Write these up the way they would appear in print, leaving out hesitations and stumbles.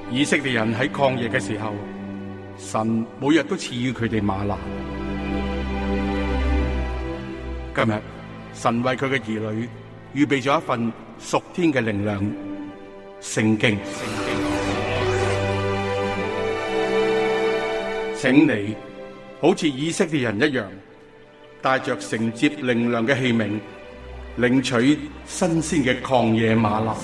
以色列人喺曠野嘅時候，神每日都賜予佢哋嗎哪。今日神為佢嘅兒女預備咗一份屬天嘅靈糧——聖經。請你好似以色列人一樣，帶着承接靈糧嘅器皿，領取新鮮嘅曠野嗎哪。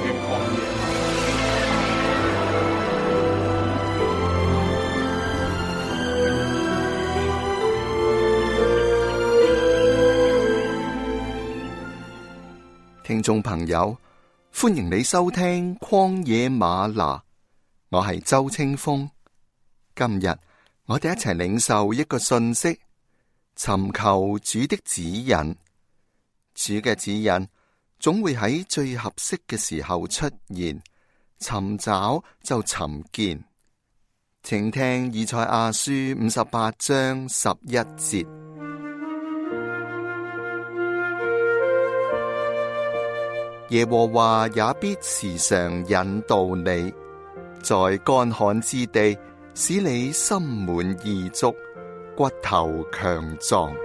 聽眾朋友，歡迎你收聽曠野嗎哪，我係周清風。今日我哋一齊領受一個訊息，尋求主的指引。主嘅指引總會喺最合適嘅時候出現，尋找就尋見。請聽以賽亞書58章11節。耶和華也必時常引導你，在乾旱之地，使你心滿意足，骨頭強壯。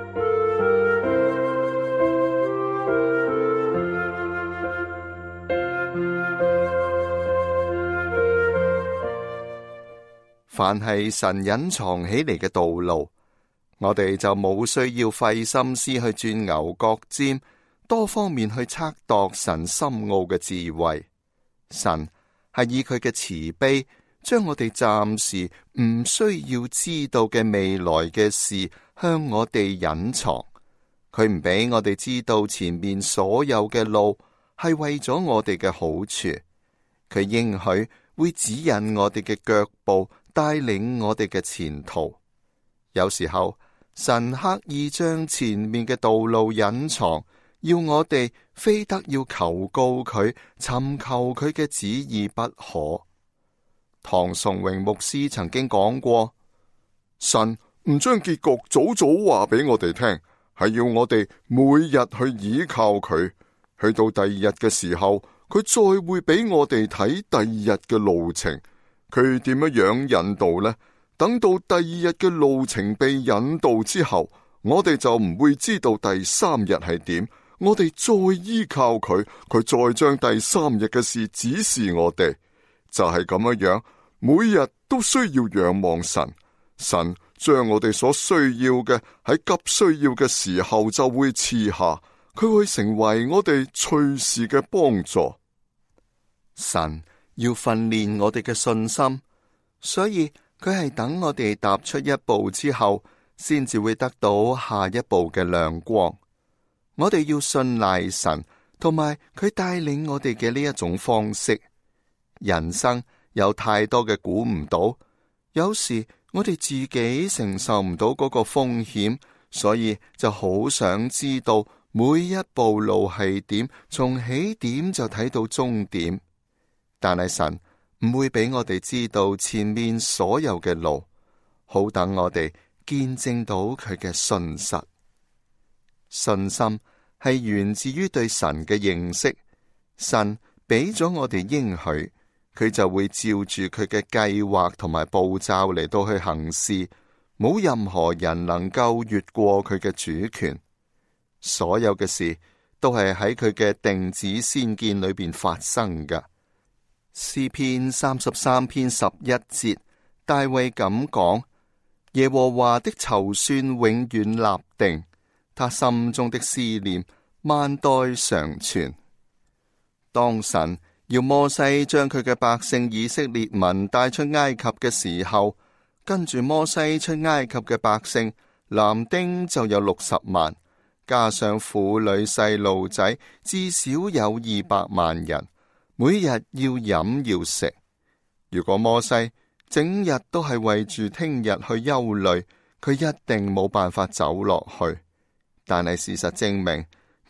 凡係神隱藏起嚟嘅道路，我哋就冇需要費心思去鑽牛角尖，多方面去測度神深奧嘅智慧。神係以佢嘅慈悲，將我哋暫時唔需要知道嘅未來嘅事向我哋隱藏。佢唔俾我哋知道前面所有嘅路，係為咗我哋嘅好處。佢應許會指引我哋嘅腳步，帶領我哋嘅前途。有時候神刻意將前面嘅道路隱藏，要我哋非得要求告佢，尋求佢嘅旨意不可。唐崇榮牧師曾經講過，神唔將結局早早話俾我哋聽，係要我哋每日去依靠佢。去到第二日嘅時候，佢再會俾我哋睇第二日嘅路程。佢點樣引導呢？等到第二日嘅路程被引導之後，我哋就唔會知道第三日係點。我哋再依靠佢，佢再將第三日嘅事指示我哋，就係咁樣。每日都需要仰望神，神將我哋所需要嘅喺急需要嘅時候就會賜下，佢會成為我哋隨時嘅幫助。神要訓練我哋嘅信心，所以佢係等我哋踏出一步之後，先至會得到下一步嘅亮光。我哋要信賴神，同埋佢帶領我哋嘅呢一種方式。人生有太多嘅估唔到，有時我哋自己承受唔到嗰個風險，所以就好想知道每一步路係點，從起點就睇到終點。但係神唔會俾我哋知道前面所有嘅路，好等我哋見證到佢嘅信實。信心係源自於對神嘅認識，神俾咗我哋應許，佢就會照住佢嘅計劃同埋步驟嚟到去行事，冇任何人能夠越過佢嘅主權。所有嘅事都係喺佢嘅定旨先見裏邊發生㗎。詩篇33篇11節，大衛咁講：耶和華的籌算永遠立定，他心中的思念萬代常存。當神要摩西將佢嘅百姓以色列民帶出埃及嘅時候，跟住摩西出埃及嘅百姓男丁就有60萬，加上婦女細路仔，至少有200萬人，每日要飲要食。如果摩西整日都係為住聽日去憂慮，佢一定冇辦法走落去。但係事實證明，呢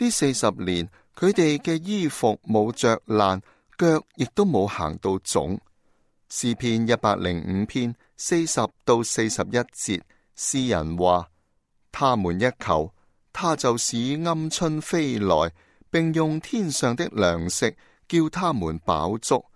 40年佢哋嘅衣服冇着爛，腳亦都冇行到腫。詩篇105篇40到41節，詩人話：他們一求，他就使鵪鶉飛來，並用天上的糧食叫他們飽足。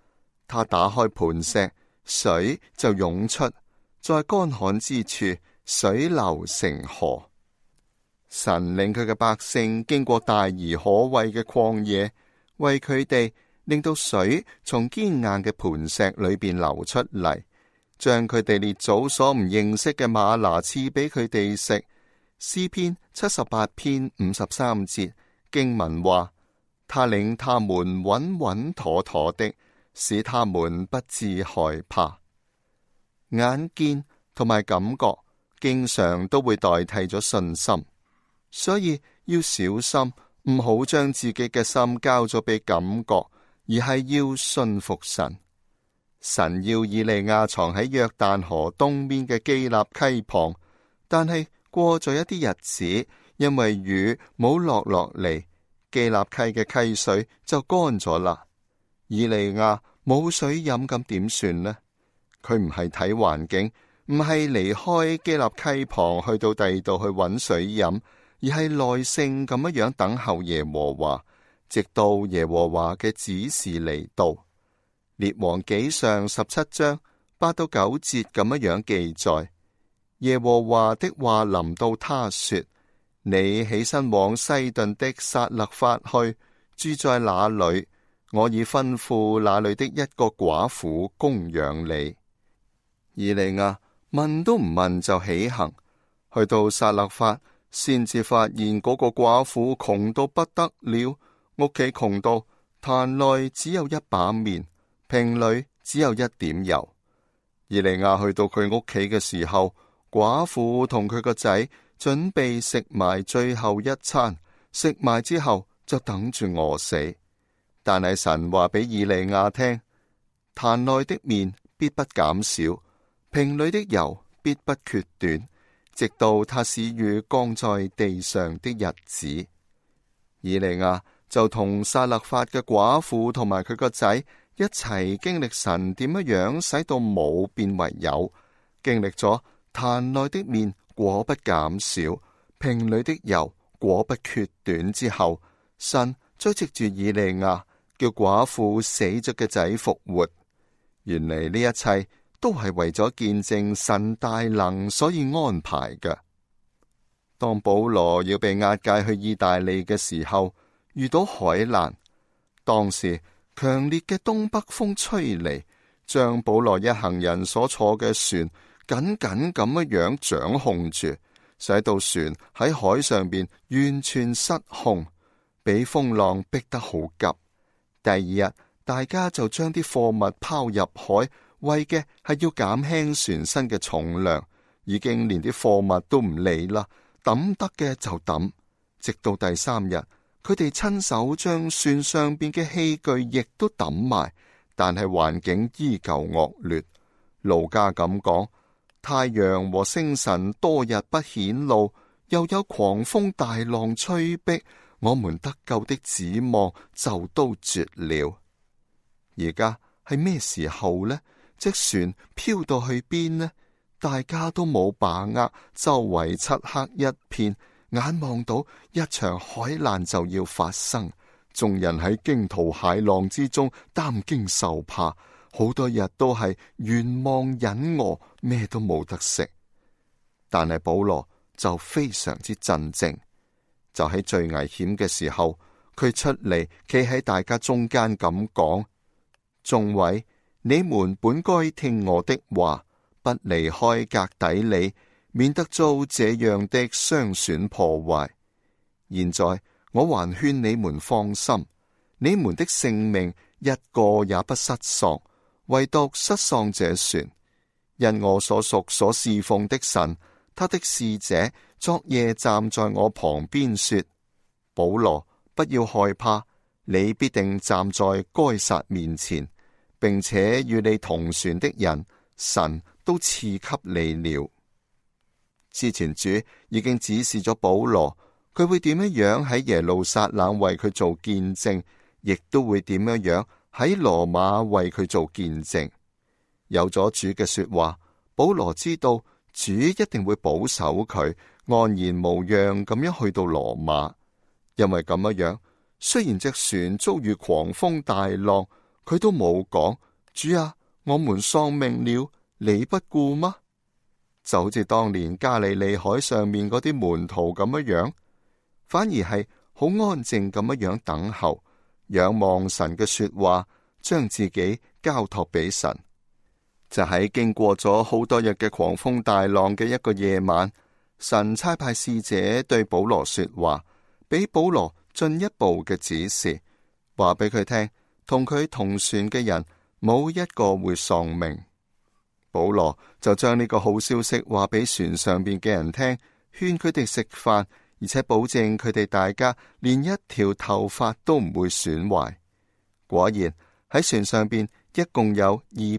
他打開磐石，水就湧出，在乾旱之處，水流成河。神令佢嘅百姓經過大而可畏嘅曠野，為佢哋令到水從堅硬嘅磐石裏邊流出嚟，將佢哋列祖所唔認識嘅嗎哪賜俾佢哋食。詩篇78篇53節經文話：他領他們穩穩妥妥的，使他們不致害怕。眼見同埋感覺經常都會代替咗信心，所以要小心，唔好將自己嘅心交咗俾感覺，而係要信服神。神要以利亞藏喺約旦河東邊嘅基立溪旁，但係過咗一啲日子，因為雨冇落嚟，基立溪嘅溪水就乾咗啦。以利亞冇水飲，咁點算呢？佢唔係睇環境，唔係離開基立溪旁去到第二度去揾水飲，而係耐性咁樣等候耶和華，直到耶和華嘅指示嚟到。列王紀上17章8到9節咁樣記載：耶和華的話臨到他說，你起身往西頓的撒勒法去，住在那裏，我已吩咐那裏的一個寡婦供養你。以利亞問都唔問就起行，去到撒勒法，先至發現嗰個寡婦窮到不得了，屋企窮到壇內只有一把麵，瓶裏只有一點油。以利亞去到佢屋企嘅時候，寡婦同佢個仔準備食埋最後一餐，食埋之後就等住餓死。但係神話俾以利亞聽，壇內的麵必不減少，瓶裏的油必不缺短，直到他使雨降在地上的日子。以利亞就同撒勒法嘅寡婦同埋佢個仔一齊經歷神點樣使到冇變為有，經歷咗壇內的麵果不減少，瓶裏的油果不缺短之後，神再藉住以利亞叫寡婦死咗嘅仔復活。原嚟呢一切都係為咗見證神大能，所以安排嘅。當保羅要被押解去意大利嘅時候，遇到海難，當時強烈嘅東北風吹嚟，將保羅一行人所坐嘅船緊緊咁樣掌控住，使到船喺海上邊完全失控，俾風浪逼得好急。第二日，大家就將啲貨物拋入海，為嘅係要減輕船身嘅重量，已經連啲貨物都唔理啦，抌得嘅就抌。直到第三日，佢哋親手將船上邊嘅器具亦都抌埋，但係環境依舊惡劣。路加咁講：太陽和星辰多日不顯露，又有狂風大浪吹逼，我們得救的指望就都絕了。而家係咩時候呢？隻船飄到去邊呢？大家都冇把握，周圍漆黑一片，眼望到一場海難就要發生，眾人喺驚濤駭浪之中擔驚受怕，好多日都係願望忍餓，咩都冇得食。但係保羅就非常之鎮靜，就喺最危險嘅時候，佢出嚟企喺大家中間咁講：眾位，你們本該聽我的話，不離開革底里，免得遭這樣的傷損破壞。現在我還勸你們放心，你們的性命一個也不失喪，唯獨失喪這船。因我所屬所侍奉的神，他的使者昨夜站在我旁邊說：保羅，不要害怕，你必定站在該撒面前，並且與你同船的人，神都賜給你了。之前主已經指示咗保羅，佢會點樣喺耶路撒冷為佢做見證，亦都會點樣喺羅馬為佢做見證。有咗主嘅說話，保羅知道主一定會保守佢安然無恙咁樣去到羅馬。因為咁樣，雖然隻船遭遇狂風大浪，佢都冇講主啊，我們喪命了，你不顧嗎？就好似當年加利利海上面嗰啲門徒咁樣，反而係好安靜咁樣等候，仰望神嘅說話，將自己交託俾神。就喺經過咗好多日嘅狂風大浪嘅一個夜晚，神差派使者對保羅說話，俾保羅進一步嘅指示，話俾佢聽，同佢同船嘅人冇一個會喪命。保羅就將呢個好消息話俾船上邊嘅人聽，勸佢哋食飯，而且保證佢哋大家連一條頭髮都唔會損壞。果然喺船上邊一共有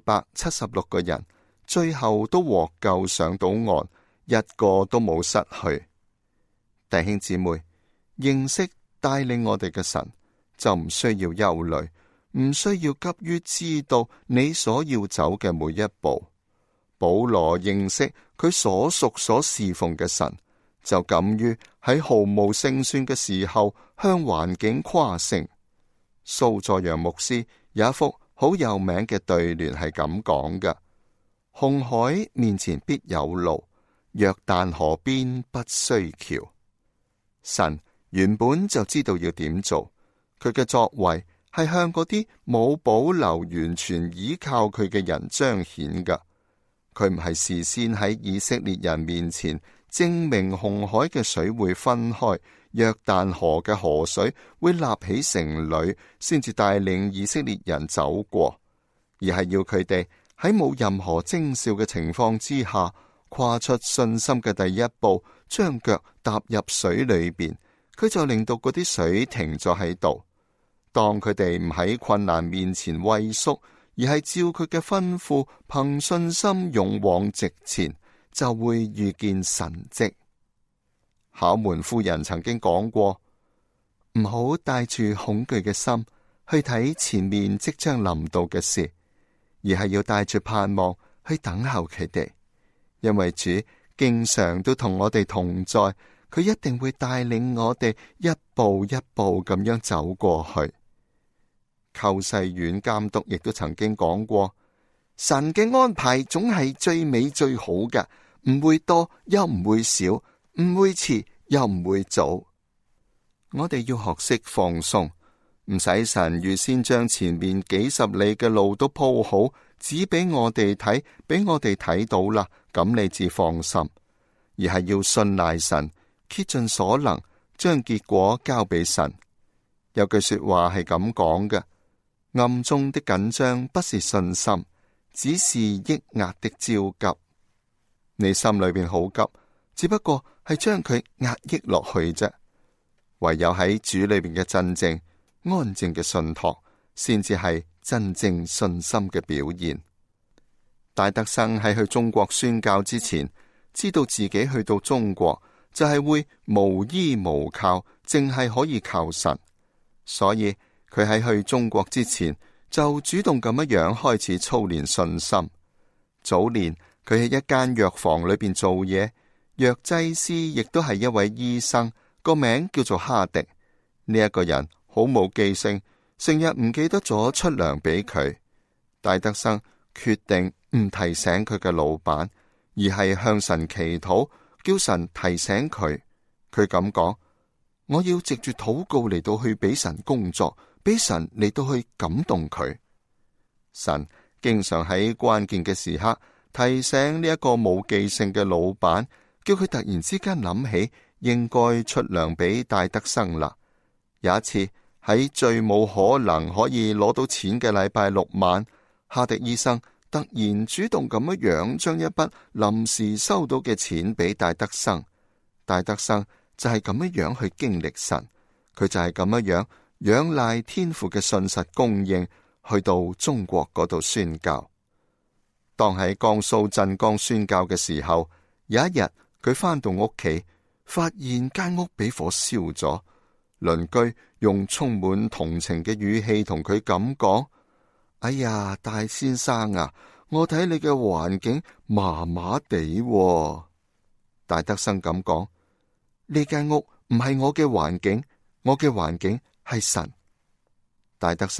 276個人，最後都獲救上到岸，一個都冇失去。弟兄姊妹，認識帶領我哋嘅神，就唔需要憂慮，唔需要急於知道你所要走嘅每一步。保羅認識佢所屬所侍奉嘅神，就敢於喺毫無勝算嘅時候向環境誇勝。蘇佐揚牧師有一幅好有名嘅對聯係咁講嘅：紅海面前必有路，約旦河邊不需橋。神原本就知道要點做，佢嘅作為係向嗰啲冇保留完全依靠佢嘅人彰顯嘅。佢唔係事先喺以色列人面前證明紅海嘅水會分開，約旦河嘅河水會立起成壘，先至帶領以色列人走過，而係要佢哋喺冇任何徵兆嘅情況之下，跨出信心嘅第一步，將腳踏入水裏邊，佢就令到嗰啲水停咗喺度。當佢哋唔喺困難面前畏縮，而係照佢嘅吩咐，憑信心勇往直前，就會遇見神蹟。考門夫人曾經講過，唔好帶住恐懼嘅心去睇前面即將臨到嘅事，而係要帶住盼望去等候佢哋，因為主經常都同我哋同在，佢一定會帶領我哋一步一步咁樣走過去。寇世院監督亦都曾經講過，神嘅安排總係最美最好嘅，唔會多又唔會少，唔會遲又唔會早。我哋要學識放鬆，唔使神預先將前面幾十里嘅路都鋪好，指俾我哋睇，俾我哋睇到啦，咁你至放心。而係要信賴神，竭盡所能將結果交俾神。有句說話係咁講嘅：暗中的緊張不是信心，只是抑壓的焦急。你心裏邊好急，只不過係將佢壓抑落去啫。唯有喺主裏邊嘅鎮靜、安靜嘅信託，先至係真正信心嘅表現。戴德生喺去中國宣教之前，知道自己去到中國就係會無依無靠，淨係可以靠神，所以佢喺去中國之前就主動咁樣開始操練信心。早年佢喺一間藥房裏邊做嘢，藥劑師亦都係一位醫生，個名叫做哈迪。呢一個人好冇記性，成日唔記得咗出糧俾佢。戴德生決定唔提醒佢嘅老闆，而係向神祈禱，叫神提醒佢。佢咁講：我要藉住禱告嚟到去俾神工作，俾神嚟到去感動佢。神經常喺關鍵嘅時刻提醒呢一個冇記性嘅老闆，叫佢突然之間諗起應該出糧俾戴德生啦。有一次喺最冇可能可以攞到錢嘅禮拜六晚，哈迪醫生突然主動咁樣將一筆臨時收到嘅錢俾戴德生。戴德生就係咁樣去經歷神，佢就係咁樣仰賴天父嘅信實供應，去到中國嗰度宣教。當喺江蘇鎮江宣教嘅時候，有一日佢返到屋企，發現間屋俾火燒咗。鄰居用充滿同情嘅語氣同佢咁講：哎呀，大先生啊，我睇你嘅環境麻麻地。戴德生咁講：呢間屋唔係我嘅環境，我嘅環境係神。戴德生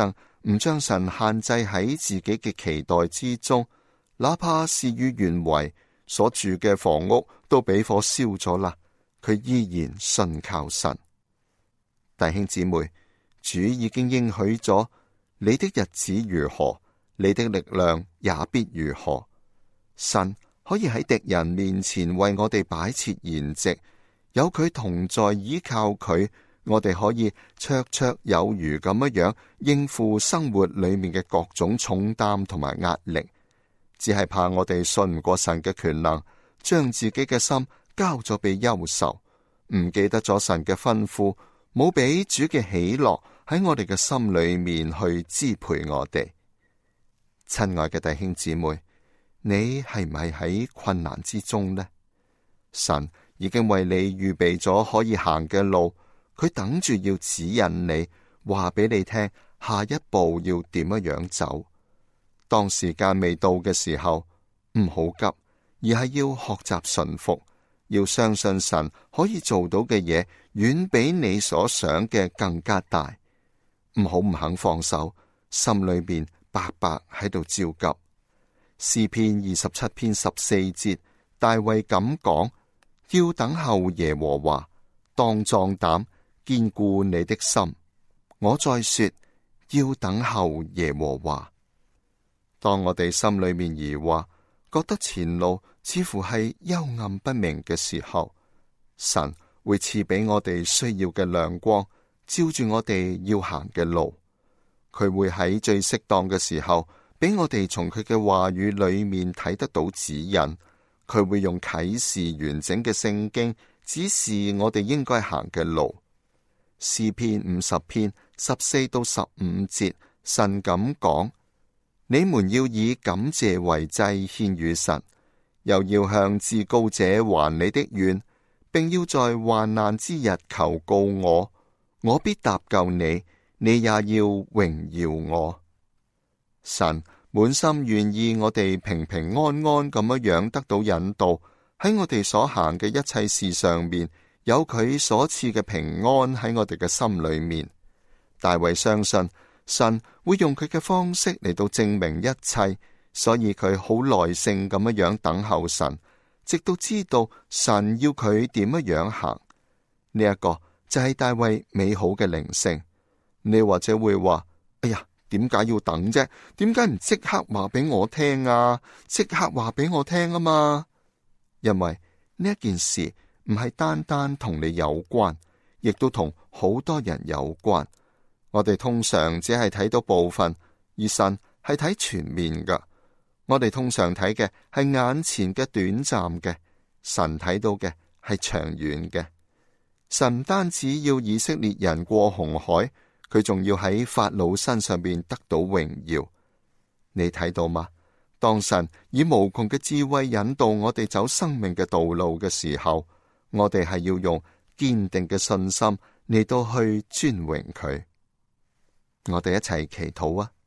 唔將神限制喺自己嘅期待之中，哪怕事與願違，所住嘅房屋都俾火燒咗啦，佢依然信靠神。弟兄姊妹，主已經應許咗，你的日子如何，你的力量也必如何。神可以喺敵人面前為我哋擺設筵席，有佢同在，依靠佢，我哋可以綽綽有餘咁樣應付生活裏面嘅各種重擔同埋壓力。只係怕我哋信唔過神嘅權能，將自己嘅心交咗俾憂愁，唔記得咗神嘅吩咐，冇俾主嘅喜樂喺我哋嘅心裏面去支配我哋。親愛嘅弟兄姊妹，你係唔係喺困難之中呢？神已經為你預備咗可以行嘅路，佢等住要指引你，話俾你聽下一步要點樣走。當時間未到嘅時候，唔好急，而係要學習順服，要相信神可以做到嘅嘢，遠比你所想嘅更加大。唔好唔肯放手，心裏面白白喺度焦急。詩篇27篇14節，大衛咁講：要等候耶和華，當壯膽，堅固你的心。我再說，要等候耶和華。當我哋心裏面疑惑，覺得前路似乎係幽暗不明嘅時候，神會賜俾我哋需要嘅亮光，照住我哋要行嘅路。佢會喺最適當嘅時候，俾我哋從佢嘅話語裏面睇得到指引。佢會用啟示完整嘅聖經，指示我哋應該行嘅路。詩篇50篇14到15節，神咁講：你們要以感謝為祭獻與神，又要向至高者還你的願，並要在患難之日求告我，我必搭救你，你也要榮耀我。神滿心願意我哋平平安安咁樣得到引導，喺我哋所行嘅一切事上面，有佢所賜嘅平安喺我哋嘅心裏面。大衛相信神會用佢嘅方式嚟到證明一切，所以佢好耐性咁樣等候神，直到知道神要佢點樣行。呢一個就係大衛美好嘅靈性。你或者會話：哎呀，點解要等啫？點解唔即刻話俾我聽啊？即刻話俾我聽啊嘛！因為呢一件事唔係單單同你有關，亦都同好多人有關。我哋通常只係睇到部分，而神係睇全面噶。我哋通常睇嘅係眼前嘅短暫嘅，神睇到嘅係長遠嘅。神唔單止要以色列人過紅海，佢仲要喺法老身上邊得到榮耀。你睇到嗎？當神以無窮嘅智慧引導我哋走生命嘅道路嘅時候，我哋係要用堅定嘅信心嚟到去尊榮佢。我哋一齊祈禱啊！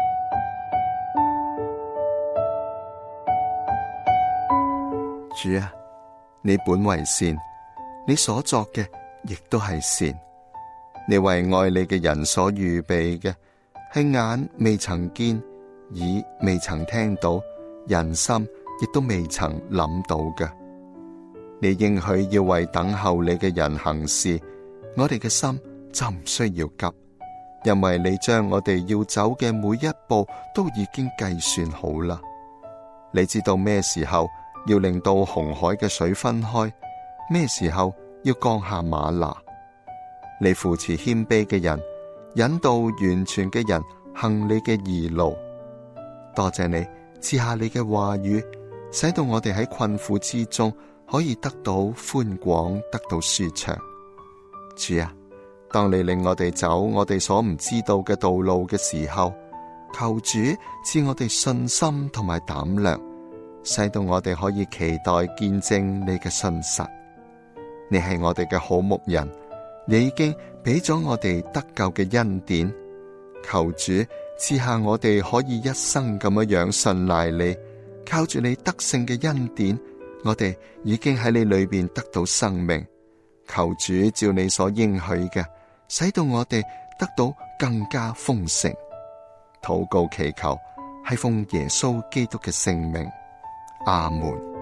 主啊，你本為善，你所作嘅亦都係善。你為愛你嘅人所預備嘅，係眼未曾見，耳未曾聽到，人心亦都未曾諗到嘅。你應許要為等候你嘅人行事，我哋嘅心就唔需要急，因為你將我哋要走嘅每一步都已經計算好啦。你知道咩時候要令到紅海嘅水分開，咩時候要降下嗎哪。你扶持謙卑嘅人，引導完全嘅人行你嘅義路。多謝你賜下你嘅話語，使到我哋喺困苦之中可以得到寬廣，得到舒暢。主啊，當你令我哋走我哋所唔知道嘅道路嘅時候，求主賜我哋信心同埋膽量，使到我哋可以期待見證你嘅信實。你係我哋嘅好牧人，你已經俾咗我哋得救嘅恩典。求主賜下我哋可以一生咁樣信賴你，靠住你得勝嘅恩典，我哋已經喺你裏邊得到生命。求主照你所應許嘅，使到我哋得到更加豐盛。 禱告祈求，係奉耶穌基督嘅聖名，阿門。